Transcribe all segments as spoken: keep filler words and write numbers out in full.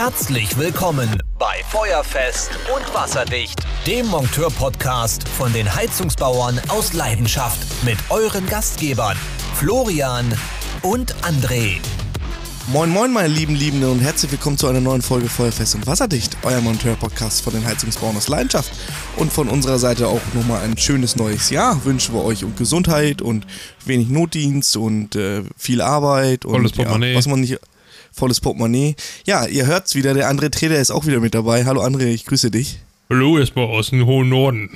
Herzlich willkommen bei Feuerfest und Wasserdicht, dem Monteur-Podcast von den Heizungsbauern aus Leidenschaft mit euren Gastgebern Florian und André. Moin moin meine lieben Liebende und herzlich willkommen zu einer neuen Folge Feuerfest und Wasserdicht, euer Monteur-Podcast von den Heizungsbauern aus Leidenschaft. Und von unserer Seite auch nochmal ein schönes neues Jahr wünschen wir euch und Gesundheit und wenig Notdienst und äh, viel Arbeit und volles Portemonnaie. Ja, was man nicht... Volles Portemonnaie. Ja, ihr hört's wieder, der André Treder ist auch wieder mit dabei. Hallo André, ich grüße dich. Hallo, erstmal aus dem hohen Norden.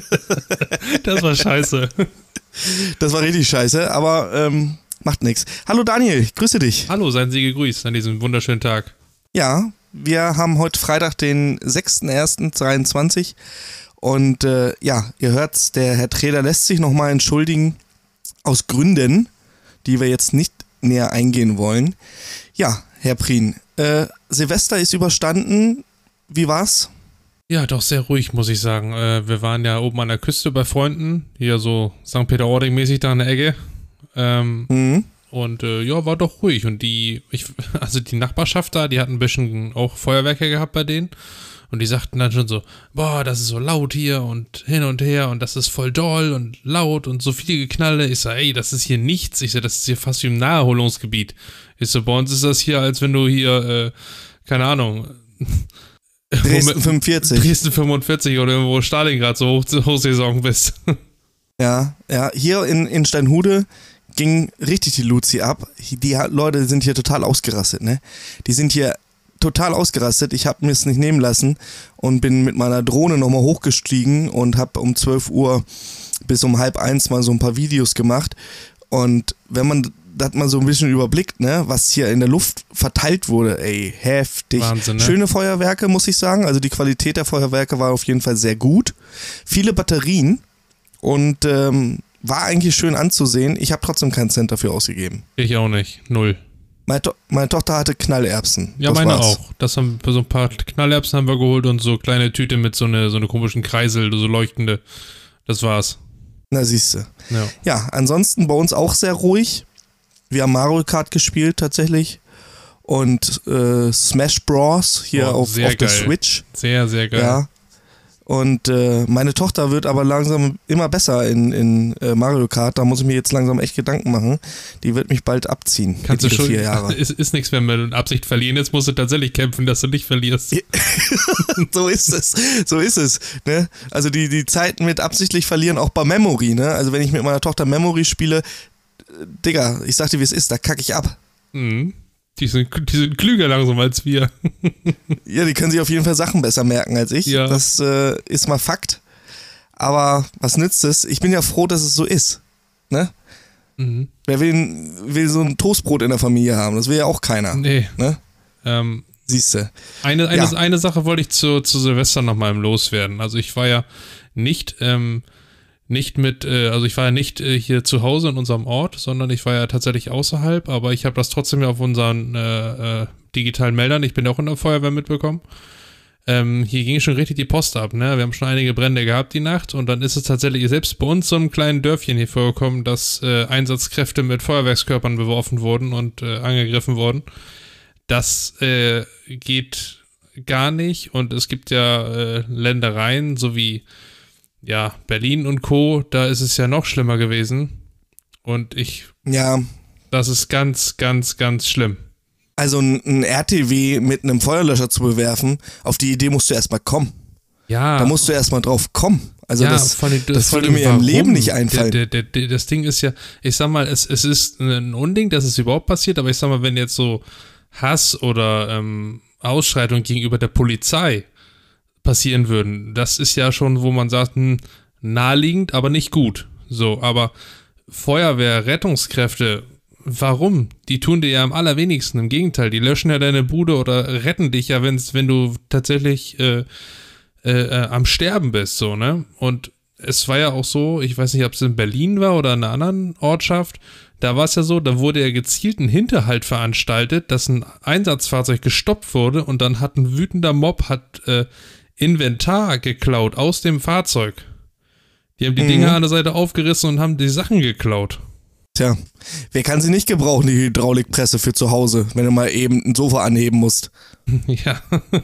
Das war scheiße. Das war richtig scheiße, aber ähm, macht nichts. Hallo Daniel, ich grüße dich. Hallo, seien Sie gegrüßt an diesem wunderschönen Tag. Ja, wir haben heute Freitag, den sechster erster zweiundzwanzig und äh, ja, ihr hört's, der Herr Treder lässt sich nochmal entschuldigen aus Gründen, die wir jetzt nicht näher eingehen wollen. Ja, Herr Prien, äh, Silvester ist überstanden. Wie war's? Ja, doch sehr ruhig, muss ich sagen. Äh, wir waren ja oben an der Küste bei Freunden, hier so Sankt Peter-Ording-mäßig da in der Ecke. Ähm, mhm. Und äh, ja, war doch ruhig. Und die, ich, also die Nachbarschaft da, die hatten ein bisschen auch Feuerwerke gehabt bei denen. Und die sagten dann schon so, boah, das ist so laut hier und hin und her und das ist voll doll und laut und so viel Geknalle. Ich sag, ey, das ist hier nichts. Ich sag, das ist hier fast wie im Naherholungsgebiet. Ich so, bei uns ist das hier, als wenn du hier, äh, keine Ahnung, Dresden fünfundvierzig. Dresden fünfundvierzig oder irgendwo Stalingrad so hoch, Hochsaison bist. Ja, ja, hier in, in Steinhude ging richtig die Luzi ab. Die Leute sind hier total ausgerastet, ne? Die sind hier total ausgerastet. Ich habe mir es nicht nehmen lassen und bin mit meiner Drohne nochmal hochgestiegen und habe um zwölf Uhr bis um halb eins mal so ein paar Videos gemacht. Und wenn man das mal so ein bisschen überblickt, ne, was hier in der Luft verteilt wurde, ey, heftig. Wahnsinn, ne? Schöne Feuerwerke, muss ich sagen. Also die Qualität der Feuerwerke war auf jeden Fall sehr gut. Viele Batterien und ähm, war eigentlich schön anzusehen. Ich habe trotzdem keinen Cent dafür ausgegeben. Ich auch nicht. Null. Meine, to- meine Tochter hatte Knallerbsen. Ja, das meine war's. auch. Das haben so ein paar Knallerbsen haben wir geholt und so kleine Tüte mit so eine so eine komischen Kreisel, so leuchtende. Das war's. Na, siehste. Ja. Ja, ansonsten bei uns auch sehr ruhig. Wir haben Mario Kart gespielt tatsächlich und äh, Smash Bros. Hier Oh, auf, sehr auf der geil. Switch. Sehr, sehr geil. Ja. Und äh, meine Tochter wird aber langsam immer besser in, in äh, Mario Kart. Da muss ich mir jetzt langsam echt Gedanken machen. Die wird mich bald abziehen. Kannst du mit schon, vier Jahre. ist, ist nichts mehr mit Absicht verlieren. Jetzt musst du tatsächlich kämpfen, dass du nicht verlierst. So ist es. So ist es. Ne? Also die, die Zeiten mit absichtlich verlieren, auch bei Memory. Ne? Also wenn ich mit meiner Tochter Memory spiele, Digga, ich sag dir, wie es ist, da kacke ich ab. Mhm. Die sind, die sind klüger langsam als wir. Ja, die können sich auf jeden Fall Sachen besser merken als ich. Ja. Das äh, ist mal Fakt. Aber was nützt es? Ich bin ja froh, dass es so ist. Ne? Mhm. Wer will, will so ein Toastbrot in der Familie haben? Das will ja auch keiner. Nee. Ne? Ähm, Siehste. eine, eine, Ja. eine Sache wollte ich zu, zu Silvester nochmal loswerden. Also ich war ja nicht... Ähm, Nicht mit, äh, also ich war ja nicht äh, hier zu Hause in unserem Ort, sondern ich war ja tatsächlich außerhalb, aber ich habe das trotzdem ja auf unseren äh, äh, digitalen Meldern, ich bin ja auch in der Feuerwehr mitbekommen. Ähm, hier ging schon richtig die Post ab, ne? Wir haben schon einige Brände gehabt die Nacht und dann ist es tatsächlich selbst bei uns so einem kleinen Dörfchen hier vorgekommen, dass äh, Einsatzkräfte mit Feuerwerkskörpern beworfen wurden und äh, angegriffen wurden. Das äh, geht gar nicht und es gibt ja äh, Ländereien, so wie ja, Berlin und Co., da ist es ja noch schlimmer gewesen. Und ich, Ja, das ist ganz, ganz, ganz schlimm. also ein, ein R T W mit einem Feuerlöscher zu bewerfen, auf die Idee musst du erstmal kommen. Ja. Da musst du erstmal drauf kommen. Also ja, das, vor allem, das vor würde allem mir im warum? Leben nicht einfallen. Der, der, der, das Ding ist ja, ich sag mal, es, es ist ein Unding, dass es überhaupt passiert, aber ich sag mal, wenn jetzt so Hass oder ähm, Ausschreitung gegenüber der Polizei passieren würden, das ist ja schon, wo man sagt, hm, naheliegend, aber nicht gut. So, aber Feuerwehr, Rettungskräfte, warum? Die tun dir ja am allerwenigsten. Im Gegenteil, die löschen ja deine Bude oder retten dich ja, wenn's, wenn du tatsächlich äh, äh, äh, am Sterben bist, so, ne? Und es war ja auch so, ich weiß nicht, ob es in Berlin war oder in einer anderen Ortschaft, da war es ja so, da wurde ja gezielt ein Hinterhalt veranstaltet, dass ein Einsatzfahrzeug gestoppt wurde und dann hat ein wütender Mob hat äh, Inventar geklaut aus dem Fahrzeug. Die haben die Mhm. Dinger an der Seite aufgerissen und haben die Sachen geklaut. Tja, wer kann sie nicht gebrauchen, die Hydraulikpresse für zu Hause, wenn du mal eben ein Sofa anheben musst? Ja.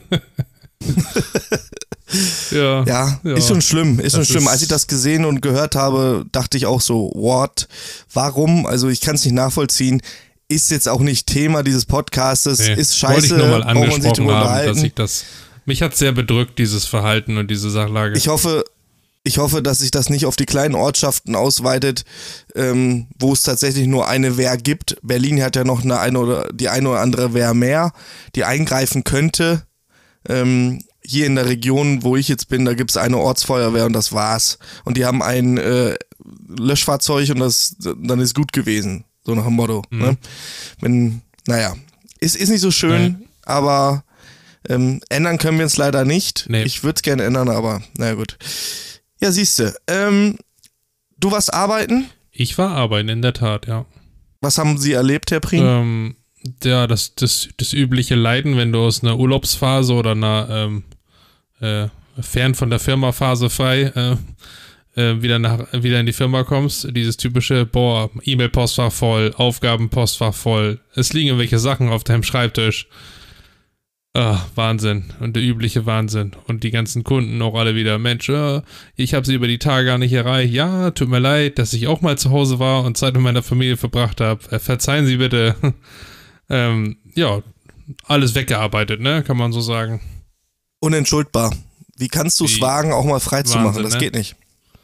ja, ja. Ja, ist schon schlimm, ist schon schlimm. Als ich das gesehen und gehört habe, dachte ich auch so, what? Warum? Also ich kann es nicht nachvollziehen. Ist jetzt auch nicht Thema dieses Podcastes, nee, ist scheiße, wollte ich nur mal braucht man sich drüber haben, unterhalten. Dass ich das, mich hat sehr bedrückt, dieses Verhalten und diese Sachlage. Ich hoffe, ich hoffe, dass sich das nicht auf die kleinen Ortschaften ausweitet, ähm, wo es tatsächlich nur eine Wehr gibt. Berlin hat ja noch eine, eine oder die eine oder andere Wehr mehr, die eingreifen könnte. Ähm, hier in der Region, wo ich jetzt bin, da gibt es eine Ortsfeuerwehr und das war's. Und die haben ein äh, Löschfahrzeug und das dann ist gut gewesen. So nach dem Motto. Mhm. Ne? Wenn, naja, ist, ist nicht so schön, nee. aber ähm, ändern können wir es leider nicht. Nee. Ich würde es gerne ändern, aber naja gut. Ja, siehste. Ähm, du warst arbeiten? Ich war arbeiten, in der Tat, ja. Was haben Sie erlebt, Herr Prien? Ähm, ja, das, das, das übliche Leiden, wenn du aus einer Urlaubsphase oder einer ähm, äh, fern von der Firma-Phase frei äh, äh, wieder, nach, wieder in die Firma kommst. Dieses typische, boah, E-Mail-Postfach voll, Aufgaben-Postfach voll. Es liegen irgendwelche Sachen auf deinem Schreibtisch. Ah, Wahnsinn. Und der übliche Wahnsinn. Und die ganzen Kunden auch alle wieder, Mensch, äh, ich habe sie über die Tage gar nicht erreicht. Ja, tut mir leid, dass ich auch mal zu Hause war und Zeit mit meiner Familie verbracht habe. Äh, verzeihen Sie bitte. ähm, ja, alles weggearbeitet, ne? Kann man so sagen. Unentschuldbar. Wie kannst du es wagen, auch mal frei zu machen? Das ne? geht nicht.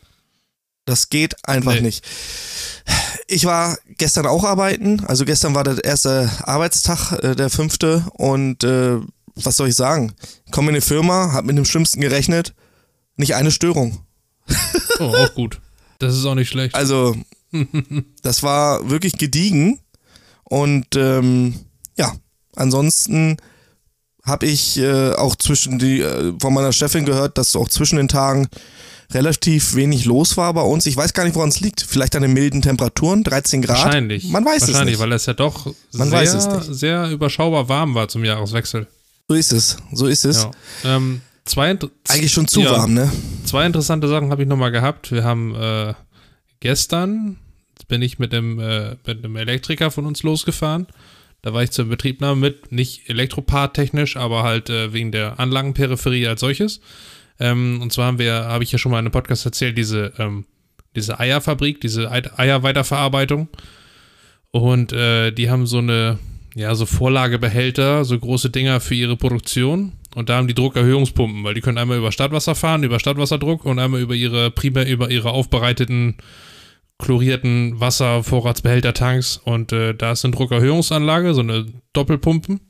Das geht einfach nee. nicht. Ich war gestern auch arbeiten. Also gestern war der erste Arbeitstag, äh, der fünfte. Und äh, was soll ich sagen? Komme in die Firma, hab mit dem Schlimmsten gerechnet. Nicht eine Störung. Oh, auch gut. Das ist auch nicht schlecht. Also, das war wirklich gediegen. Und ähm, ja, ansonsten habe ich äh, auch zwischen die äh, von meiner Chefin gehört, dass auch zwischen den Tagen relativ wenig los war bei uns. Ich weiß gar nicht, woran es liegt. Vielleicht an den milden Temperaturen, dreizehn Grad. Wahrscheinlich. Man weiß es nicht. Wahrscheinlich, weil es ja doch Man sehr, weiß es nicht. sehr überschaubar warm war zum Jahreswechsel. So ist es. So ist es. Ja. Ähm, zwei, Eigentlich schon zu ja, warm, ne? Zwei interessante Sachen habe ich nochmal gehabt. Wir haben äh, gestern, bin ich mit einem, äh, mit einem Elektriker von uns losgefahren. Da war ich zur Betriebnahme mit, nicht elektroparttechnisch, aber halt äh, wegen der Anlagenperipherie als solches. Ähm, und zwar haben wir, habe ich ja schon mal in einem Podcast erzählt, diese, ähm, diese Eierfabrik, diese Eierweiterverarbeitung. Und äh, die haben so eine, ja, so Vorlagebehälter, so große Dinger für ihre Produktion. Und da haben die Druckerhöhungspumpen, weil die können einmal über Stadtwasser fahren, über Stadtwasserdruck und einmal über ihre, primär über ihre aufbereiteten, chlorierten Wasservorratsbehältertanks. Und äh, da ist eine Druckerhöhungsanlage, so eine Doppelpumpen.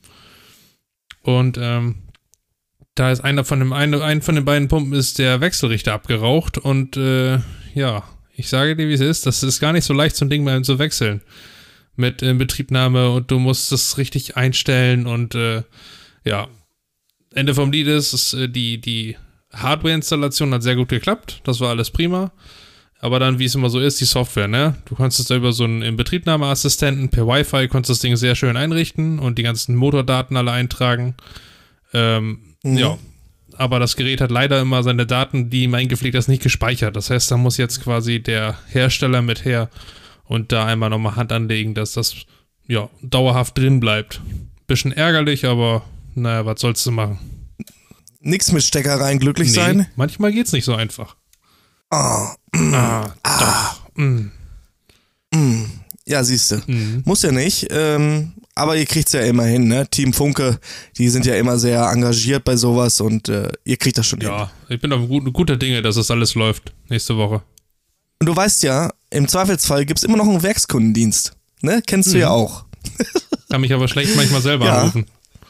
Und ähm, da ist einer von dem einen, einen von den beiden Pumpen ist der Wechselrichter abgeraucht und äh, ja, ich sage dir, wie es ist, das ist gar nicht so leicht, so ein Ding mal zu wechseln mit Inbetriebnahme und du musst das richtig einstellen und äh, ja, Ende vom Lied ist, ist äh, die, die Hardware-Installation hat sehr gut geklappt, das war alles prima, aber dann, wie es immer so ist, die Software, ne, du konntest da über so einen Inbetriebnahmeassistenten per Wi-Fi, konntest das Ding sehr schön einrichten und die ganzen Motordaten alle eintragen. Ähm, Mhm. Ja, aber das Gerät hat leider immer seine Daten, die ihm eingepflegt ist, nicht gespeichert. Das heißt, da muss jetzt quasi der Hersteller mit her und da einmal nochmal Hand anlegen, dass das ja dauerhaft drin bleibt. Bisschen ärgerlich, aber naja, was sollst du machen? Nix mit Steckereien glücklich nee, sein? Manchmal geht's nicht so einfach. Oh. Ah, ah. Doch. Mm. Mm. Ja, siehste. Mm. Muss ja nicht. Ähm, aber ihr kriegt's ja immer hin, ne? Team Funke, die sind ja immer sehr engagiert bei sowas und äh, ihr kriegt das schon ja, hin. Ja, ich bin auf gut, guter Dinge, dass das alles läuft nächste Woche. Und du weißt ja, im Zweifelsfall gibt's immer noch einen Werkskundendienst. Ne? Kennst mm. du ja auch. Kann mich aber schlecht manchmal selber ja. anrufen.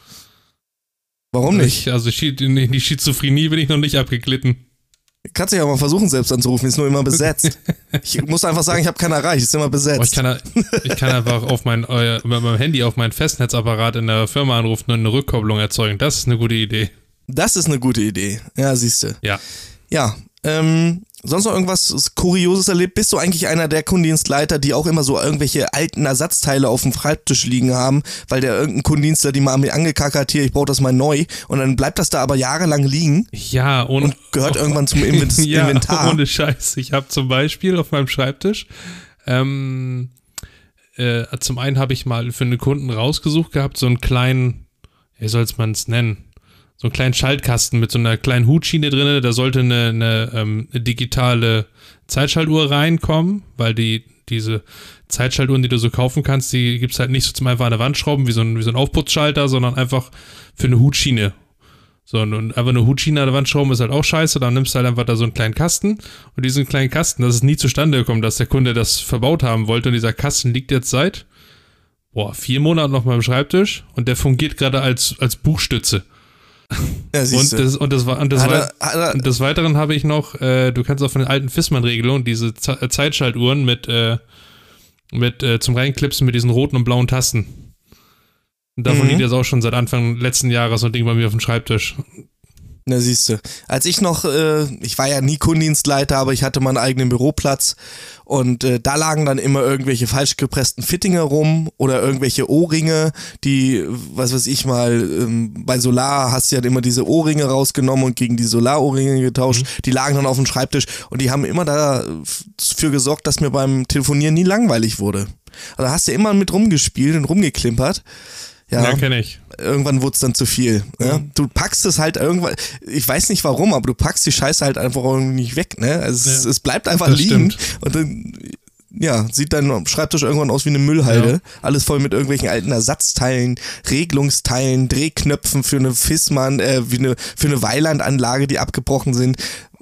Warum nicht? Ich, also in die Schizophrenie bin ich noch nicht abgeglitten. Kannst du ja mal versuchen, selbst anzurufen, ist nur immer besetzt. Ich muss einfach sagen, ich habe keinen erreicht, ist immer besetzt. Oh, ich, kann, ich kann einfach auf mein, euer, mit meinem Handy auf meinen Festnetzapparat in der Firma anrufen und eine Rückkopplung erzeugen. Das ist eine gute Idee. Das ist eine gute Idee. Ja, siehst du. Ja. Ja, ähm, sonst noch irgendwas Kurioses erlebt? Bist du eigentlich einer der Kundendienstleiter, die auch immer so irgendwelche alten Ersatzteile auf dem Schreibtisch liegen haben, weil der irgendein Kundendienstler die mal an mir angekackert, hier, ich brauche das mal neu und dann bleibt das da aber jahrelang liegen? Ja, ohne, und gehört oh, irgendwann zum Invent- ja, Inventar. Ohne Scheiß. Ich habe zum Beispiel auf meinem Schreibtisch ähm, äh, zum einen habe ich mal für einen Kunden rausgesucht gehabt, so einen kleinen, wie soll man es nennen, so einen kleinen Schaltkasten mit so einer kleinen Hutschiene drin, da sollte eine, eine, ähm, eine digitale Zeitschaltuhr reinkommen, weil die diese Zeitschaltuhren, die du so kaufen kannst, die gibt es halt nicht so zum einfach an der Wand schrauben, wie so ein, wie so ein Aufputzschalter, sondern einfach für eine Hutschiene. So, und einfach eine Hutschiene an der Wand schrauben ist halt auch scheiße, dann nimmst du halt einfach da so einen kleinen Kasten und diesen kleinen Kasten, das ist nie zustande gekommen, dass der Kunde das verbaut haben wollte und dieser Kasten liegt jetzt seit, boah, vier Monaten auf meinem Schreibtisch und der fungiert gerade als, als Buchstütze. Ja, und, das, und, das, und, das, er, er, und des Weiteren habe ich noch, äh, du kannst auch von den alten Fissmann-Regelungen diese Ze- Zeitschaltuhren mit, äh, mit äh, zum Reinklipsen mit diesen roten und blauen Tasten. Und davon mhm. liegt jetzt auch schon seit Anfang letzten Jahres so ein Ding bei mir auf dem Schreibtisch. Na, siehst du. Als ich noch, äh, ich war ja nie Kundendienstleiter, aber ich hatte meinen eigenen Büroplatz und äh, da lagen dann immer irgendwelche falsch gepressten Fittinger rum oder irgendwelche Ohrringe, die, was weiß ich mal, ähm, bei Solar hast du ja immer diese Ohrringe rausgenommen und gegen die Solar-Ohrringe getauscht. Mhm. Die lagen dann auf dem Schreibtisch und die haben immer dafür gesorgt, dass mir beim Telefonieren nie langweilig wurde. Also da hast du immer mit rumgespielt und rumgeklimpert. Ja, ja kenne ich. Irgendwann wurde es dann zu viel. Ja? Mhm. Du packst es halt irgendwann, ich weiß nicht warum, aber du packst die Scheiße halt einfach irgendwie nicht weg. Ne? Also ja, es, es bleibt einfach liegen. Stimmt. Und dann ja, sieht dein Schreibtisch irgendwann aus wie eine Müllhalde. Ja. Alles voll mit irgendwelchen alten Ersatzteilen, Regelungsteilen, Drehknöpfen für eine Fissmann, äh, wie eine, für eine Weilandanlage, die abgebrochen sind.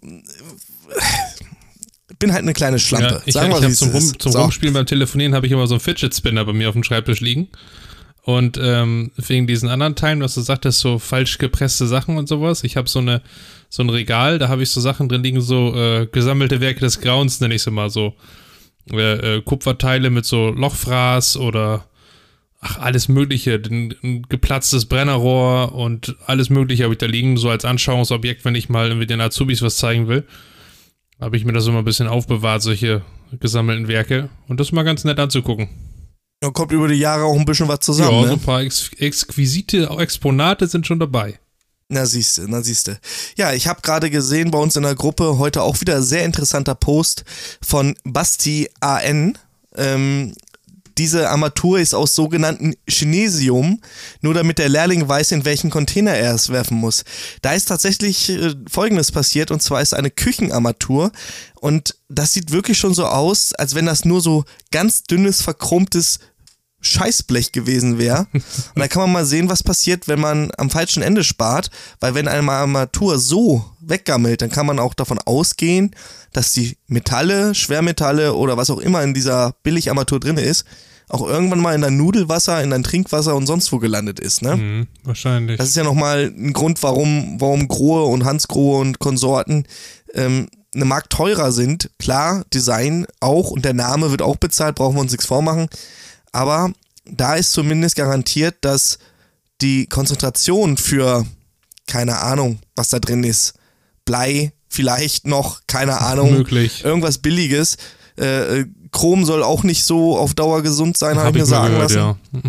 Bin halt eine kleine Schlampe. Ja, ich Sagen ich, ich habe zum, Rum, zum so. Rumspielen beim Telefonieren habe ich immer so einen Fidget Spinner bei mir auf dem Schreibtisch liegen. Und ähm, wegen diesen anderen Teilen, was du sagtest, so falsch gepresste Sachen und sowas. Ich habe so eine so ein Regal, da habe ich so Sachen drin liegen, so äh, gesammelte Werke des Grauens, nenne ich sie mal so. Äh, äh, Kupferteile mit so Lochfraß oder ach, alles mögliche. Ein, ein geplatztes Brennerrohr und alles mögliche habe ich da liegen, so als Anschauungsobjekt, wenn ich mal irgendwie den Azubis was zeigen will. Habe ich mir das immer ein bisschen aufbewahrt, solche gesammelten Werke. Und das ist mal ganz nett anzugucken. Da kommt über die Jahre auch ein bisschen was zusammen. Ja, ne? so ein paar ex- exquisite Exponate sind schon dabei. Na siehste, na siehste. Ja, ich habe gerade gesehen bei uns in der Gruppe heute auch wieder sehr interessanter Post von Basti A N. Ähm, diese Armatur ist aus sogenannten Chinesium, nur damit der Lehrling weiß, in welchen Container er es werfen muss. Da ist tatsächlich äh, Folgendes passiert, und zwar ist eine Küchenarmatur und das sieht wirklich schon so aus, als wenn das nur so ganz dünnes, verchromtes Scheißblech gewesen wäre. Und da kann man mal sehen, was passiert, wenn man am falschen Ende spart, weil wenn eine Armatur so weggammelt, dann kann man auch davon ausgehen, dass die Metalle, Schwermetalle oder was auch immer in dieser Billigarmatur drin ist, auch irgendwann mal in dein Nudelwasser, in dein Trinkwasser und sonst wo gelandet ist, ne? Mhm, wahrscheinlich. Das ist ja nochmal ein Grund, warum, warum Grohe und Hans Grohe und Konsorten ähm, eine Mark teurer sind. Klar, Design auch und der Name wird auch bezahlt, brauchen wir uns nichts vormachen. Aber da ist zumindest garantiert, dass die Konzentration für, keine Ahnung, was da drin ist, Blei, vielleicht noch, keine Ahnung, möglich. Irgendwas Billiges. Äh, Chrom soll auch nicht so auf Dauer gesund sein, habe hab ich mir sagen gehört, lassen. Ja.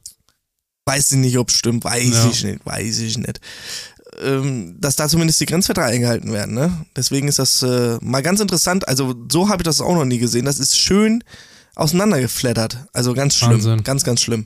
Weiß ich nicht, ob es stimmt, weiß ja. ich nicht, weiß ich nicht. Ähm, dass da zumindest die Grenzwerte eingehalten werden, ne? Deswegen ist das äh, mal ganz interessant. Also so habe ich das auch noch nie gesehen. Das ist schön auseinandergeflattert. Also ganz schlimm. Wahnsinn. Ganz, ganz schlimm.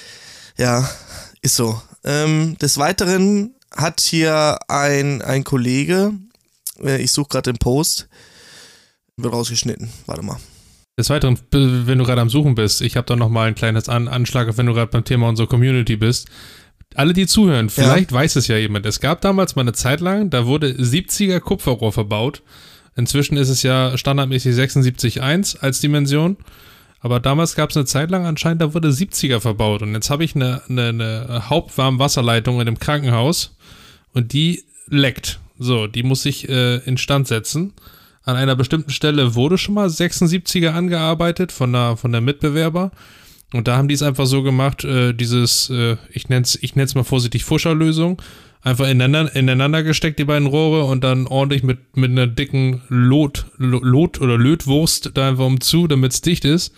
Ja, ist so. Ähm, des Weiteren hat hier ein, ein Kollege, äh, ich suche gerade den Post, wird rausgeschnitten. Warte mal. Des Weiteren, wenn du gerade am Suchen bist, ich habe da nochmal ein kleines An- Anschlag, wenn du gerade beim Thema unserer Community bist. Alle, die zuhören, vielleicht ja. weiß es ja jemand. Es gab damals mal eine Zeit lang, da wurde siebziger Kupferrohr verbaut. Inzwischen ist es ja standardmäßig sechsundsiebzig Komma eins als Dimension. Aber damals gab es eine Zeit lang anscheinend, da wurde siebziger verbaut. Und jetzt habe ich eine, eine, eine Hauptwarmwasserleitung in dem Krankenhaus und die leckt. So, die muss ich äh, instand setzen. An einer bestimmten Stelle wurde schon mal sechsundsiebziger angearbeitet von der, von der Mitbewerber. Und da haben die es einfach so gemacht, äh, dieses, äh, ich nenne es ich nenn's mal vorsichtig Fuscherlösung, einfach ineinander, ineinander gesteckt, die beiden Rohre, und dann ordentlich mit, mit einer dicken Lot, Lot oder Lötwurst da einfach umzu, damit es dicht ist.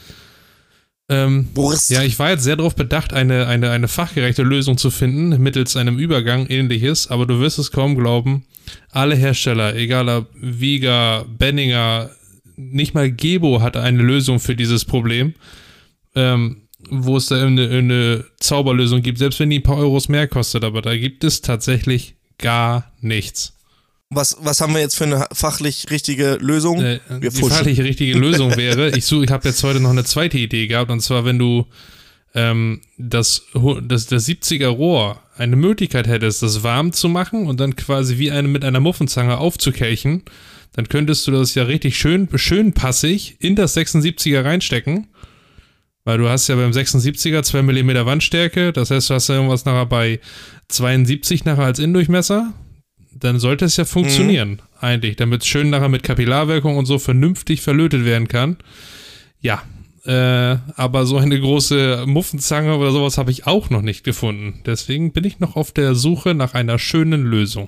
Ähm, Wurst. Ja, ich war jetzt sehr darauf bedacht, eine, eine, eine fachgerechte Lösung zu finden, mittels einem Übergang, ähnliches, aber du wirst es kaum glauben, alle Hersteller, egal ob Viga, Benninger, nicht mal Gebo hatte eine Lösung für dieses Problem. ähm, wo es da eine, eine Zauberlösung gibt, selbst wenn die ein paar Euros mehr kostet, aber da gibt es tatsächlich gar nichts. Was, was haben wir jetzt für eine fachlich richtige Lösung? Äh, wir die fachlich richtige Lösung wäre, ich suche, ich habe jetzt heute noch eine zweite Idee gehabt, und zwar, wenn du ähm, das, das, das siebziger Rohr eine Möglichkeit hättest, das warm zu machen und dann quasi wie eine mit einer Muffenzange aufzukelchen, dann könntest du das ja richtig schön, schön passig in das sechsundsiebziger reinstecken, weil du hast ja beim sechsundsiebziger zwei Millimeter Wandstärke, das heißt, du hast ja irgendwas nachher bei zweiundsiebzig nachher als Innendurchmesser, dann sollte es ja funktionieren, mhm. eigentlich, damit es schön nachher mit Kapillarwirkung und so vernünftig verlötet werden kann. Ja, äh, aber so eine große Muffenzange oder sowas habe ich auch noch nicht gefunden. Deswegen bin ich noch auf der Suche nach einer schönen Lösung.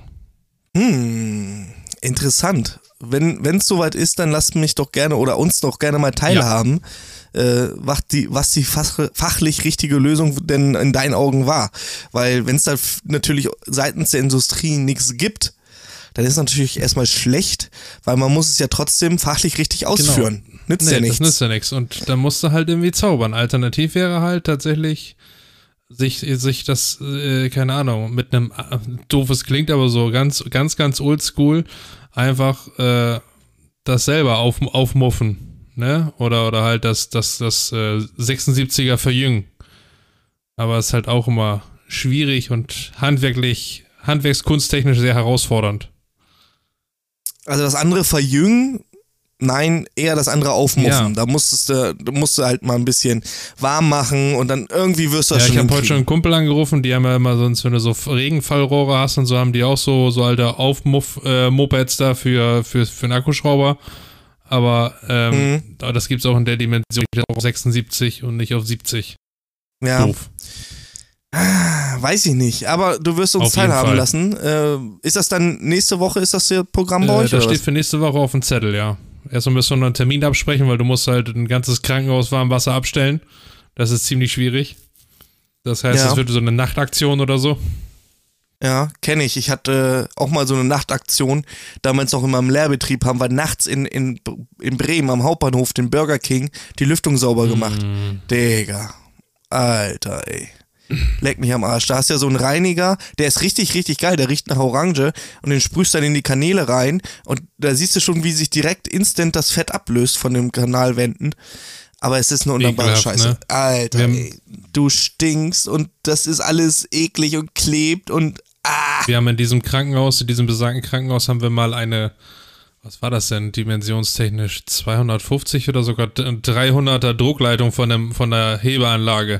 Hm, interessant. Wenn es soweit ist, dann lasst mich doch gerne oder uns doch gerne mal teilhaben, ja. äh, was die, was die fach, fachlich richtige Lösung denn in deinen Augen war. Weil wenn es da f- natürlich seitens der Industrie nichts gibt, dann ist es natürlich erstmal schlecht, weil man muss es ja trotzdem fachlich richtig ausführen. Genau. Nützt nee, ja nichts. Das nützt ja nichts. Und da musst du halt irgendwie zaubern. Alternativ wäre halt tatsächlich sich, sich das, äh, keine Ahnung, mit einem, äh, doofes klingt, aber so ganz, ganz, ganz oldschool, einfach äh, das selber auf, aufmuffen, ne? Oder, oder halt das, das, das äh, sechsundsiebziger verjüngen. Aber es ist halt auch immer schwierig und handwerklich, handwerkskunsttechnisch sehr herausfordernd. Also das andere verjüngen, nein, eher das andere aufmuffen. Ja. Da musstest du, du musst du halt mal ein bisschen warm machen und dann irgendwie wirst du das ja, schon ich habe heute hinkriegen. schon einen Kumpel angerufen, die haben ja immer sonst, wenn du so Regenfallrohre hast und so, haben die auch so, so alte Aufmuff-Mopeds äh, da für, für, für einen Akkuschrauber. Aber ähm, mhm. das gibt es auch in der Dimension auf sechsundsiebzig und nicht auf siebzig. Ja. Doof. Weiß ich nicht, aber du wirst uns Auf jeden teilhaben Fall. lassen. Äh, ist das dann nächste Woche, ist das der Programm bei Äh, euch? das oder steht was? für nächste Woche auf dem Zettel, ja. Erstmal müssen wir noch einen Termin absprechen, weil du musst halt ein ganzes Krankenhaus warm Wasser abstellen. Das ist ziemlich schwierig. Das heißt, Ja. es wird so eine Nachtaktion oder so. Ja, kenne ich. Ich hatte auch mal so eine Nachtaktion. Damals noch in meinem Lehrbetrieb haben wir nachts in, in, in Bremen am Hauptbahnhof den Burger King die Lüftung sauber gemacht. Mm. Digga. Alter, ey. Leck mich am Arsch. Da hast du ja so einen Reiniger, der ist richtig, richtig geil. Der riecht nach Orange und den sprühst dann in die Kanäle rein und da siehst du schon, wie sich direkt instant das Fett ablöst von den Kanalwänden. Aber es ist eine undankbare Ekelhaft, Scheiße. ne? Alter, Wir haben- ey. Du stinkst und das ist alles eklig und klebt und ah. Wir haben in diesem Krankenhaus, in diesem besagten Krankenhaus, haben wir mal eine, was war das denn, dimensionstechnisch, zweihundertfünfzig oder sogar dreihunderter Druckleitung von, dem, von der Hebeanlage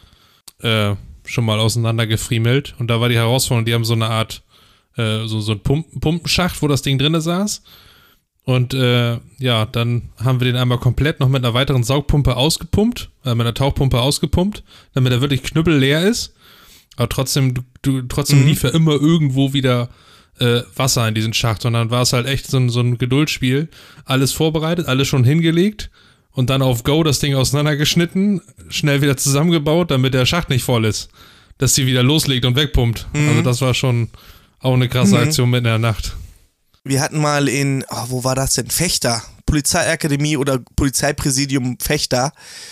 äh, schon mal auseinandergefriemelt. Und da war die Herausforderung, die haben so eine Art, äh, so, so einen Pump, Pumpenschacht, wo das Ding drinne saß. Und äh, ja, dann haben wir den einmal komplett noch mit einer weiteren Saugpumpe ausgepumpt, äh, mit einer Tauchpumpe ausgepumpt, damit er wirklich knüppelleer ist. Aber trotzdem, du, du, trotzdem Mhm. lief ja immer irgendwo wieder äh, Wasser in diesen Schacht. Und dann war es halt echt so ein, so ein Geduldsspiel. Alles vorbereitet, alles schon hingelegt und dann auf Go das Ding auseinandergeschnitten, schnell wieder zusammengebaut, damit der Schacht nicht voll ist. Dass sie wieder loslegt und wegpumpt. Mhm. Also das war schon auch eine krasse Mhm. Aktion mitten in der Nacht. Wir hatten mal in, oh, wo war das denn? Fechter. Polizeiakademie oder Polizeipräsidium Fechter.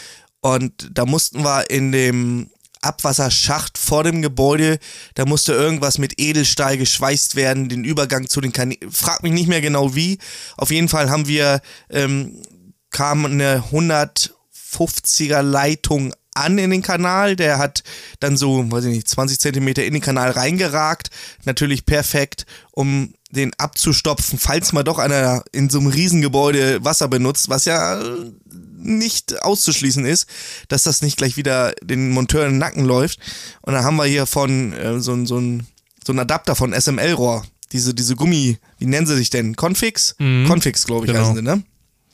Und da mussten wir in dem Abwasserschacht vor dem Gebäude, da musste irgendwas mit Edelstahl geschweißt werden, den Übergang zu den Kanälen. Frag mich nicht mehr genau wie. Auf jeden Fall haben wir, ähm, kam eine hundertfünfziger Leitung an in den Kanal, der hat dann so, weiß ich nicht, zwanzig Zentimeter in den Kanal reingeragt, natürlich perfekt, um den abzustopfen, falls mal doch einer in so einem Riesengebäude Wasser benutzt, was ja nicht auszuschließen ist, dass das nicht gleich wieder den Monteur in den Nacken läuft. Und dann haben wir hier von äh, so, so, ein, so ein Adapter von S M L-Rohr, diese, diese Gummi, wie nennen sie sich denn? Confix? Mhm. Confix, glaube ich, Genau. heißen sie, ne?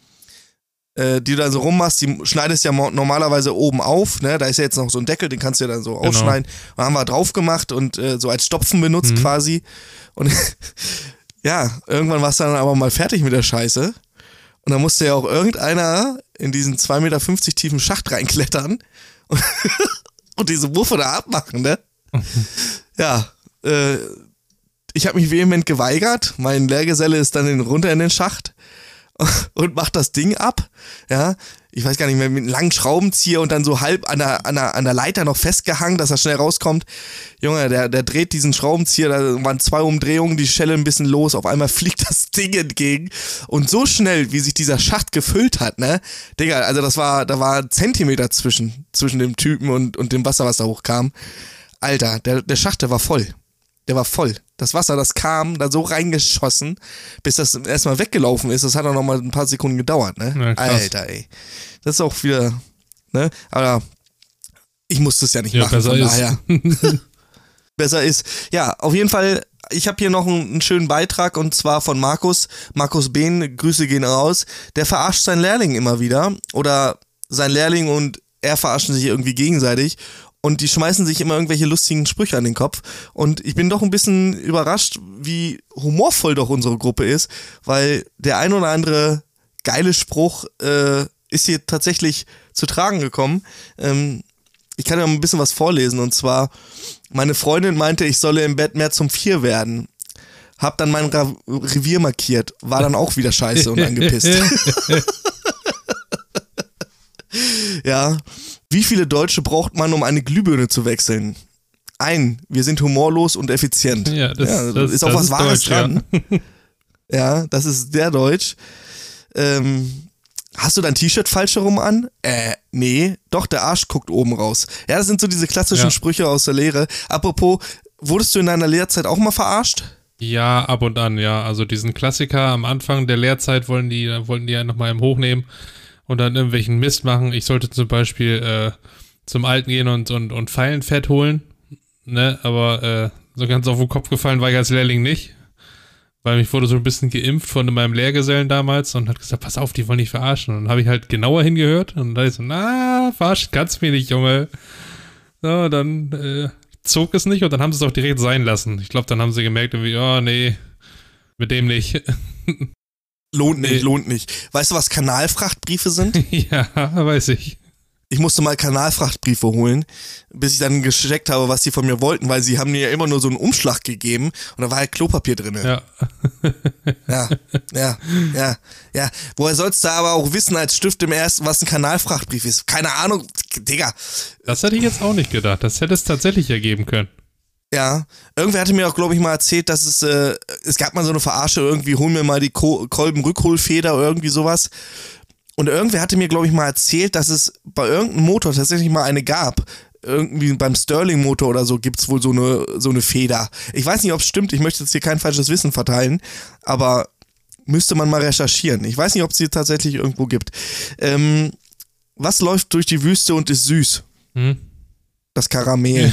Äh, die du dann so rummachst, die schneidest ja mo- normalerweise oben auf, ne? Da ist ja jetzt noch so ein Deckel, den kannst du ja dann so Genau. ausschneiden. Und haben wir drauf gemacht und äh, so als Stopfen benutzt Mhm. quasi. Und ja, irgendwann warst du dann aber mal fertig mit der Scheiße. Und dann musste ja auch irgendeiner in diesen zwei Meter fünfzig tiefen Schacht reinklettern und, und diese Wurfe da abmachen, ne? Ja, äh, ich habe mich vehement geweigert. Mein Lehrgeselle ist dann in, runter in den Schacht und macht das Ding ab. Ja, ich weiß gar nicht mehr, mit einem langen Schraubenzieher und dann so halb an der, an der, an der Leiter noch festgehangen, dass er schnell rauskommt. Junge, der, der dreht diesen Schraubenzieher, da waren zwei Umdrehungen, die Schelle ein bisschen los, auf einmal fliegt das Ding entgegen. Und so schnell, wie sich dieser Schacht gefüllt hat, ne? Digga, also das war, da war ein Zentimeter zwischen, zwischen dem Typen und, und dem Wasser, was da hochkam. Alter, der, der Schacht, der war voll. Der war voll. Das Wasser, das kam, da so reingeschossen, bis das erstmal weggelaufen ist. Das hat auch noch mal ein paar Sekunden gedauert, ne? Ja, Alter, ey. Das ist auch wieder, ne? Aber ich musste es ja nicht ja, machen, besser von ist. daher. Besser ist. Ja, auf jeden Fall, ich habe hier noch einen, einen schönen Beitrag und zwar von Markus. Markus Behn, Grüße gehen raus. Der verarscht seinen Lehrling immer wieder. Oder sein Lehrling und er verarschen sich irgendwie gegenseitig. Und die schmeißen sich immer irgendwelche lustigen Sprüche an den Kopf. Und ich bin doch ein bisschen überrascht, wie humorvoll doch unsere Gruppe ist, weil der ein oder andere geile Spruch äh, ist hier tatsächlich zu tragen gekommen. Ähm, ich kann ja mal ein bisschen was vorlesen. Und zwar, meine Freundin meinte, ich solle im Bett mehr zum Vier werden. Hab dann mein Ra- Revier markiert. War dann auch wieder scheiße und angepisst. Ja. Wie viele Deutsche braucht man, um eine Glühbirne zu wechseln? Ein, wir sind humorlos und effizient. Ja, das, ja, das ist auch das was ist Wahres Deutsch, dran. Ja. Ja, das ist sehr deutsch. Ähm, hast du dein T-Shirt falsch herum an? Äh, nee, doch, der Arsch guckt oben raus. Ja, das sind so diese klassischen Ja. Sprüche aus der Lehre. Apropos, wurdest du in deiner Lehrzeit auch mal verarscht? Ja, ab und an, ja. Also diesen Klassiker am Anfang der Lehrzeit wollen die, wollten die ja nochmal im Hochnehmen und dann irgendwelchen Mist machen. Ich sollte zum Beispiel äh, zum Alten gehen und, und, und Pfeilenfett holen, ne, aber äh, so ganz auf den Kopf gefallen war ich als Lehrling nicht, weil mich wurde so ein bisschen geimpft von meinem Lehrgesellen damals und hat gesagt, pass auf, die wollen dich verarschen. Und dann habe ich halt genauer hingehört und da ist so, na, verarschen kannst du mich nicht, Junge. So, dann äh, zog es nicht und dann haben sie es auch direkt sein lassen. Ich glaube, dann haben sie gemerkt, irgendwie, oh, nee, mit dem nicht. Lohnt nicht, Nee. lohnt nicht. Weißt du, was Kanalfrachtbriefe sind? Ja, weiß ich. Ich musste mal Kanalfrachtbriefe holen, bis ich dann gecheckt habe, was die von mir wollten, weil sie haben mir ja immer nur so einen Umschlag gegeben und da war halt Klopapier drin. Ja. Ja, ja, ja, ja. Woher sollst du aber auch wissen als Stift im Ersten, was ein Kanalfrachtbrief ist? Keine Ahnung, Digga. Das hätte ich jetzt auch nicht gedacht. Das hätte es tatsächlich ergeben können. Ja, irgendwer hatte mir auch, glaube ich, mal erzählt, dass es, äh, es gab mal so eine Verarsche, irgendwie hol mir mal die Ko- Kolbenrückholfeder oder irgendwie sowas. Und irgendwer hatte mir, glaube ich, mal erzählt, dass es bei irgendeinem Motor tatsächlich mal eine gab. Irgendwie beim Stirling-Motor oder so gibt es wohl so eine, so eine Feder. Ich weiß nicht, ob es stimmt, ich möchte jetzt hier kein falsches Wissen verteilen, aber müsste man mal recherchieren. Ich weiß nicht, ob es sie tatsächlich irgendwo gibt. Ähm, was läuft durch die Wüste und ist süß? Hm? Das Karamell.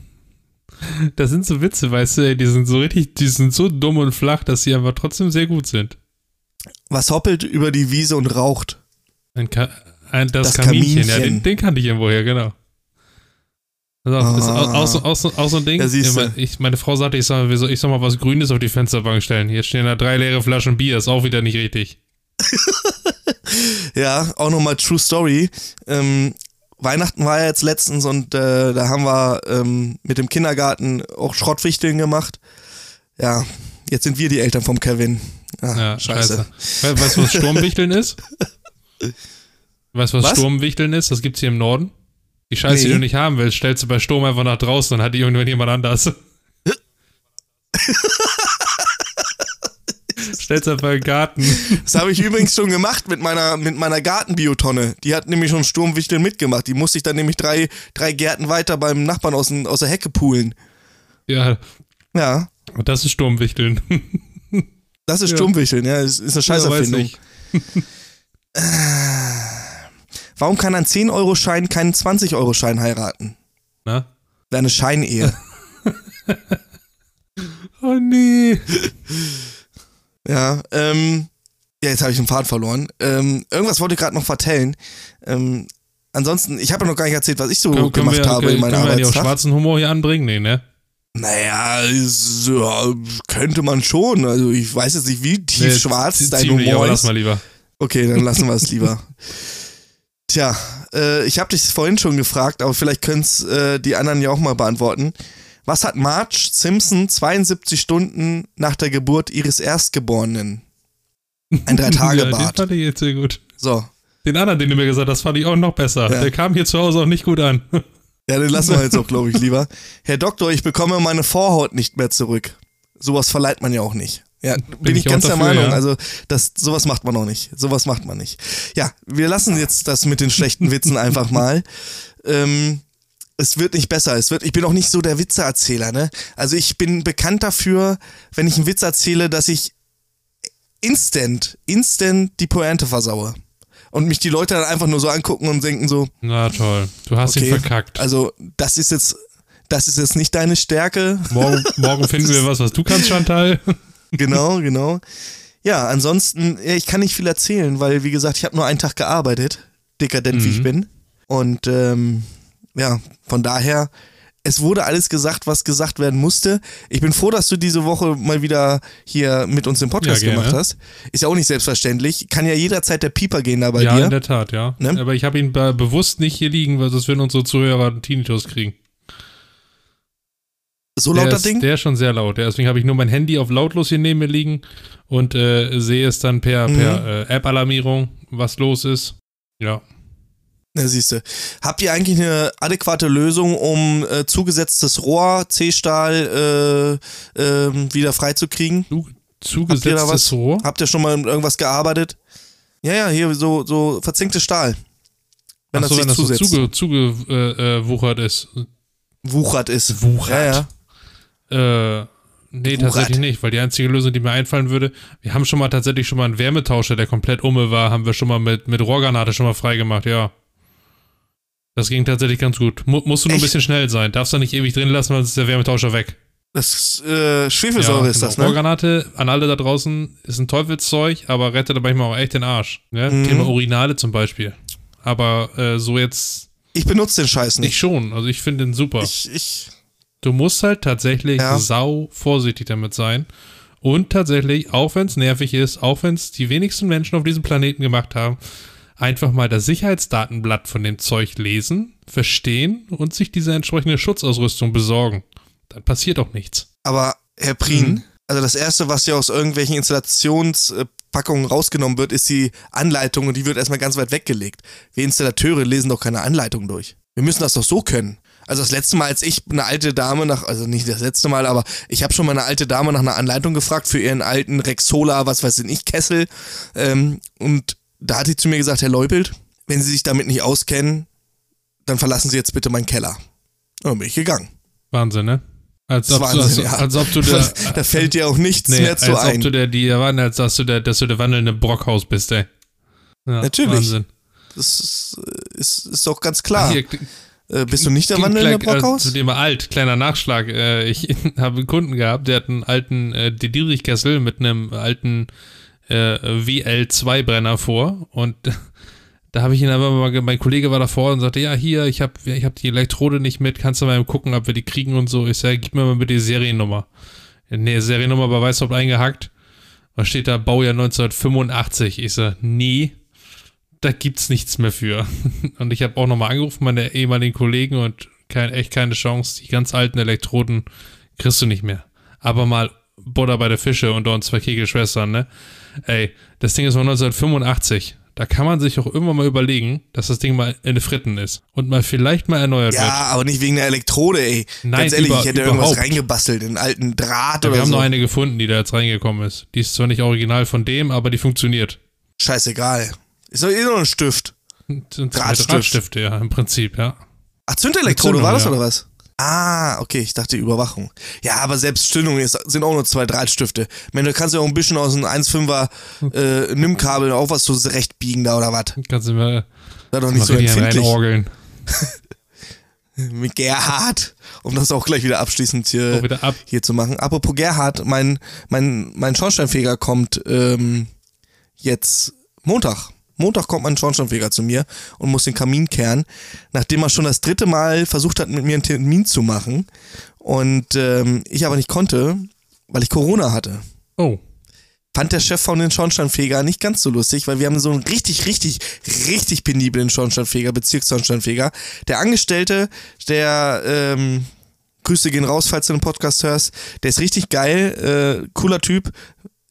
Das sind so Witze, weißt du, ey, die sind so richtig, die sind so dumm und flach, dass sie aber trotzdem sehr gut sind. Was hoppelt über die Wiese und raucht? Ein Ka ein, das, Das Kaminchen, ja, Kaminchen. den, den kannte ich irgendwoher, genau. Also, Ah. ist auch, auch, so, auch, so, auch so ein Ding. Ja, siehste. Ich, mein- ich, meine Frau sagte, ich soll, wir soll- ich soll mal was Grünes auf die Fensterbank stellen. Hier stehen da drei leere Flaschen Bier, ist auch wieder nicht richtig. Ja, auch nochmal True Story. Ähm, Weihnachten war ja jetzt letztens und äh, da haben wir ähm, mit dem Kindergarten auch Schrottwichteln gemacht. Ja, jetzt sind wir die Eltern vom Kevin. Ah, Ja, scheiße. scheiße. We weißt du, was Sturmwichteln ist? Weißt du, was, Was? Sturmwichteln ist? Das gibt's hier im Norden. Die Scheiße, die Nee. du nicht haben willst, stellst du bei Sturm einfach nach draußen, dann hat die irgendwann jemand anders. Stellst einfach im Garten. Das habe ich übrigens schon gemacht mit meiner, mit meiner Gartenbiotonne. Die hat nämlich schon Sturmwichteln mitgemacht. Die musste ich dann nämlich drei, drei Gärten weiter beim Nachbarn aus, den, aus der Hecke poolen. Ja, Ja, und das ist Sturmwichteln. das ist Ja. Sturmwichteln. Ja, ist, ist eine Scheißerfindung. Ja, weiß ich. Warum kann ein zehn-Euro-Schein keinen zwanzig-Euro-Schein heiraten? Na? Wäre eine Scheinehe. Oh nee. Ja, ähm, ja, jetzt habe ich den Faden verloren. Ähm, irgendwas wollte ich gerade noch vertellen. Ähm, ansonsten, ich habe ja noch gar nicht erzählt, was ich so Können, können gemacht wir, habe können, in meiner können wir ja auch Arbeitstag. schwarzen Humor hier anbringen? Nee, ne? Naja, ist, ja, könnte man schon. Also ich weiß jetzt nicht, wie tief Nee, schwarz zie- dein ziemlich, Humor aber ist. lass mal lieber. Okay, dann lassen wir es lieber. Tja, äh, ich habe dich vorhin schon gefragt, aber vielleicht können es äh, die anderen ja auch mal beantworten. Was hat Marge Simpson zweiundsiebzig Stunden nach der Geburt ihres Erstgeborenen? Ein Ja, den Drei-Tage-Bad. fand ich jetzt sehr gut. So, Den anderen, den du mir gesagt hast, fand ich auch noch besser. Ja. Der kam hier zu Hause auch nicht gut an. Ja, den lassen wir jetzt auch, glaube ich, lieber. Herr Doktor, ich bekomme meine Vorhaut nicht mehr zurück. Sowas verleiht man ja auch nicht. Ja, bin, bin ich, ich ganz dafür, der Meinung. Ja. Also, das, sowas macht man auch nicht. Sowas macht man nicht. Ja, wir lassen jetzt das mit den schlechten Witzen einfach mal. Ähm, es wird nicht besser. Es wird, ich bin auch nicht so der Witzeerzähler, ne? Also, ich bin bekannt dafür, wenn ich einen Witz erzähle, dass ich instant, instant die Pointe versaue. Und mich die Leute dann einfach nur so angucken und denken so, na toll, du hast okay, ihn verkackt. Also das ist jetzt, das ist jetzt nicht deine Stärke. Morgen, morgen finden wir was, was du kannst, Chantal. Genau, genau. Ja, ansonsten, ich kann nicht viel erzählen, weil wie gesagt, ich habe nur einen Tag gearbeitet, dekadent mhm. wie ich bin. Und ähm, ja, von daher, es wurde alles gesagt, was gesagt werden musste. Ich bin froh, dass du diese Woche mal wieder hier mit uns den Podcast ja, gemacht hast. Ist ja auch nicht selbstverständlich. Kann ja jederzeit der Pieper gehen da bei ja, dir. Ja, in der Tat, ja. Ne? Aber ich habe ihn be- bewusst nicht hier liegen, weil sonst würden unsere Zuhörer einen Tinnitus kriegen. So laut das ist, Ding? Der ist schon sehr laut. Deswegen habe ich nur mein Handy auf lautlos hier neben mir liegen und äh, sehe es dann per, mhm. per äh, App-Alarmierung, was los ist. Ja. Ja, siehst du. Habt ihr eigentlich eine adäquate Lösung, um äh, zugesetztes Rohr, C-Stahl äh, äh, wieder freizukriegen? Zu, zugesetztes Rohr? Habt ihr schon mal irgendwas gearbeitet? Ja, ja, hier so, so verzinktes Stahl. Wenn Ach so, das sich wenn das so zugewuchert äh, äh, ist. Wuchert ist. Wuchert. Ja, ja. Äh, nee, Wuchert. Tatsächlich nicht, weil die einzige Lösung, die mir einfallen würde, wir haben schon mal tatsächlich schon mal einen Wärmetauscher, der komplett umme war, haben wir schon mal mit, mit Rohrgranate schon mal freigemacht, ja. Das ging tatsächlich ganz gut. Mu- musst du nur Echt? ein bisschen schnell sein. Darfst du nicht ewig drin lassen, weil sonst ist der Wärmetauscher weg. Das äh, Schwefelsäure ja, ist genau. das, ne? Rohrgranate an alle da draußen ist ein Teufelszeug, aber rettet aber manchmal auch echt den Arsch. Ja? Mhm. Thema Urinale zum Beispiel. Aber äh, so jetzt... Ich benutze den Scheiß nicht. Ich schon. Also ich finde den super. Ich... ich Du musst halt tatsächlich ja. sau vorsichtig damit sein. Und tatsächlich, auch wenn es nervig ist, auch wenn es die wenigsten Menschen auf diesem Planeten gemacht haben, einfach mal das Sicherheitsdatenblatt von dem Zeug lesen, verstehen und sich diese entsprechende Schutzausrüstung besorgen. Dann passiert auch nichts. Aber, Herr Prien, mhm. also das Erste, was ja aus irgendwelchen Installationspackungen rausgenommen wird, ist die Anleitung und die wird erstmal ganz weit weggelegt. Wir Installateure lesen doch keine Anleitung durch. Wir müssen das doch so können. Also das letzte Mal, als ich eine alte Dame nach, also nicht das letzte Mal, aber ich habe schon mal eine alte Dame nach einer Anleitung gefragt für ihren alten Rexola, was weiß ich, Kessel. Ähm, und da hat sie zu mir gesagt, Herr Leupelt, wenn Sie sich damit nicht auskennen, dann verlassen Sie jetzt bitte meinen Keller. Und dann bin ich gegangen. Wahnsinn, ne? Als ob, Wahnsinn, als, ja. als ob du der, da fällt dir auch nichts nee, mehr zu als ein. Als ob du der, die waren, als dass du der, dass du der wandelnde Brockhaus bist, ey. Ja, natürlich. Wahnsinn. Das ist, ist, ist doch ganz klar. Hier, äh, bist du nicht der wandelnde Brockhaus? Äh, zu dem alt, kleiner Nachschlag. Äh, ich habe einen Kunden gehabt, der hat einen alten äh, Dietrich-Kessel mit einem alten äh, W L zwei Brenner vor und da habe ich ihn aber mal, mein Kollege war davor und sagte, ja hier, ich habe ich hab die Elektrode nicht mit, kannst du mal gucken, ob wir die kriegen und so. Ich sage, gib mir mal bitte die Seriennummer. Nee, Seriennummer bei Weißhaupt eingehackt. Was steht da? Baujahr neunzehnhundertfünfundachtzig. Ich sage, nee, da gibt's nichts mehr für. Und ich habe auch nochmal angerufen, meine ehemaligen Kollegen und kein, echt keine Chance. Die ganz alten Elektroden kriegst du nicht mehr. Aber mal Butter bei der Fische und uns zwei Kegelschwestern, ne? Ey, das Ding ist von neunzehnhundertfünfundachtzig. Da kann man sich auch irgendwann mal überlegen, dass das Ding mal in den Fritten ist und mal vielleicht mal erneuert ja, wird. Ja, aber nicht wegen der Elektrode, ey. Nein, ganz ehrlich, über, ich hätte überhaupt. irgendwas reingebastelt, in einen alten Draht ja, oder so. Wir haben noch eine gefunden, die da jetzt reingekommen ist. Die ist zwar nicht original von dem, aber die funktioniert. Scheißegal. Ist doch eh nur ein Stift. Sind Drahtstift. Drahtstifte, ja, im Prinzip, ja. Ach, Zündelektrode war das ja. Oder was? Ah, okay, ich dachte Überwachung. Ja, aber selbst Stündung ist, sind auch nur zwei Drahtstifte. Ich meine, du kannst ja auch ein bisschen aus einem eins Komma fünfer äh, Nimmkabel auch was so zurecht biegen da oder was. Kannst du mir da doch nicht so empfindlich. Reinorgeln. Mit Gerhard, um das auch gleich wieder abschließend hier, wieder ab. hier zu machen. Apropos Gerhard, mein, mein, mein Schornsteinfeger kommt ähm, jetzt Montag. Montag kommt mein Schornsteinfeger zu mir und muss den Kamin kehren, nachdem er schon das dritte Mal versucht hat, mit mir einen Termin zu machen und ähm, ich aber nicht konnte, weil ich Corona hatte. Oh. Fand der Chef von den Schornsteinfeger nicht ganz so lustig, weil wir haben so einen richtig, richtig, richtig peniblen Schornsteinfeger, Bezirksschornsteinfeger. Der Angestellte, der, ähm, Grüße gehen raus, falls du den Podcast hörst, der ist richtig geil, äh, cooler Typ.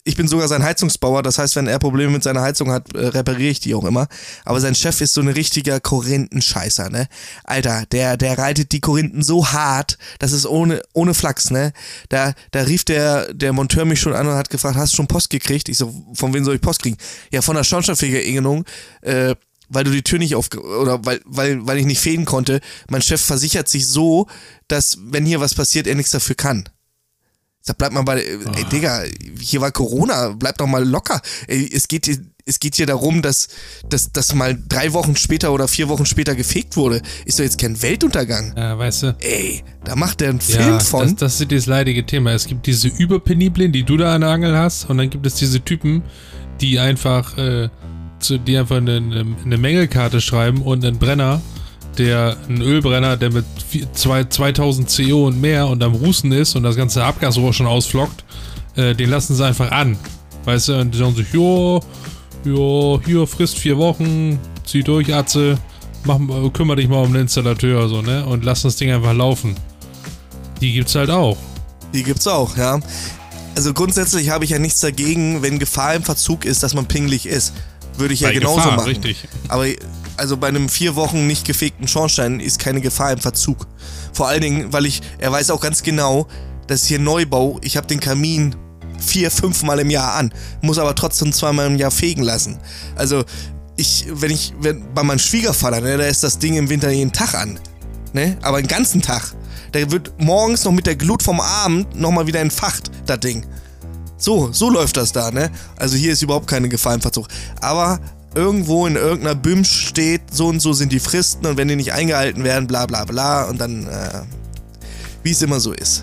ich bin sogar sein Heizungsbauer, das heißt, wenn er Probleme mit seiner Heizung hat, äh, repariere ich die auch immer. Aber sein Chef ist so ein richtiger Korinthenscheißer, ne? Alter, der, der reitet die Korinthen so hart, das ist ohne, ohne Flachs, ne? Da, da rief der, der Monteur mich schon an und hat gefragt, hast du schon Post gekriegt? Ich so, von wem soll ich Post kriegen? Ja, von der Schornsteinfeger-Ingelung, äh, weil du die Tür nicht auf, oder weil, weil, weil ich nicht fegen konnte. Mein Chef versichert sich so, dass, wenn hier was passiert, er nichts dafür kann. Ich sag, bleib mal bei, ey, oh. Digga, hier war Corona, bleib doch mal locker. Ey, es geht hier, es geht hier darum, dass, dass, dass mal drei Wochen später oder vier Wochen später gefegt wurde. Ist doch jetzt kein Weltuntergang. Ja, weißt du. Ey, da macht der einen Film ja, von. Das, das ist das leidige Thema. Es gibt diese Überpeniblen, die du da an der Angel hast, und dann gibt es diese Typen, die einfach, äh, zu, die einfach eine, eine, eine Mängelkarte schreiben und einen Brenner, der, ein Ölbrenner, der mit zweitausend C O und mehr und am Rußen ist und das ganze Abgasrohr schon ausflockt, äh, den lassen sie einfach an. Weißt du, und die sagen sich, jo, jo, hier frisst vier Wochen, zieh durch, Atze, mach, kümmere dich mal um den Installateur, so, ne, und lass das Ding einfach laufen. Die gibt's halt auch. Die gibt's auch, ja. Also grundsätzlich habe ich ja nichts dagegen, wenn Gefahr im Verzug ist, dass man pingelig ist. Würde ich ja bei genauso Gefahr, machen. Richtig. Aber also bei einem vier Wochen nicht gefegten Schornstein ist keine Gefahr im Verzug. Vor allen Dingen, weil ich, er weiß auch ganz genau, dass hier Neubau, ich habe den Kamin vier, fünf Mal im Jahr an, muss aber trotzdem zweimal im Jahr fegen lassen. Also ich, wenn ich, wenn, bei meinem Schwiegervater, ne, da ist das Ding im Winter jeden Tag an, ne, aber den ganzen Tag. Der wird morgens noch mit der Glut vom Abend nochmal wieder entfacht, das Ding. So, so läuft das da, ne? Also hier ist überhaupt keine Gefahr im Verzug. Aber irgendwo in irgendeiner B I M steht, so und so sind die Fristen und wenn die nicht eingehalten werden, bla bla bla und dann, äh, wie es immer so ist.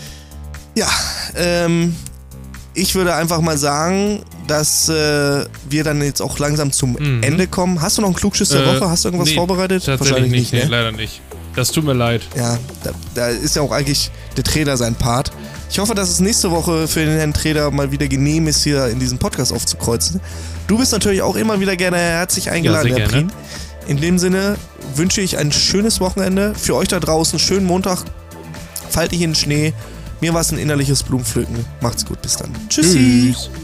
Ja, ähm, ich würde einfach mal sagen, dass äh, wir dann jetzt auch langsam zum mhm. Ende kommen. Hast du noch einen Klugschiss der äh, Woche? Hast du irgendwas nee, vorbereitet? Wahrscheinlich nicht, nee, ne? Leider nicht. Das tut mir leid. Ja, da, da ist ja auch eigentlich der Trainer sein Part. Ich hoffe, dass es nächste Woche für den Herrn Trainer mal wieder genehm ist, hier in diesem Podcast aufzukreuzen. Du bist natürlich auch immer wieder gerne herzlich eingeladen, ja, Herr Prien. In dem Sinne wünsche ich ein schönes Wochenende. Für euch da draußen, schönen Montag. Fallt nicht in den Schnee. Mir war es ein innerliches Blumenpflücken. Macht's gut, bis dann. Tschüssi. Tschüss.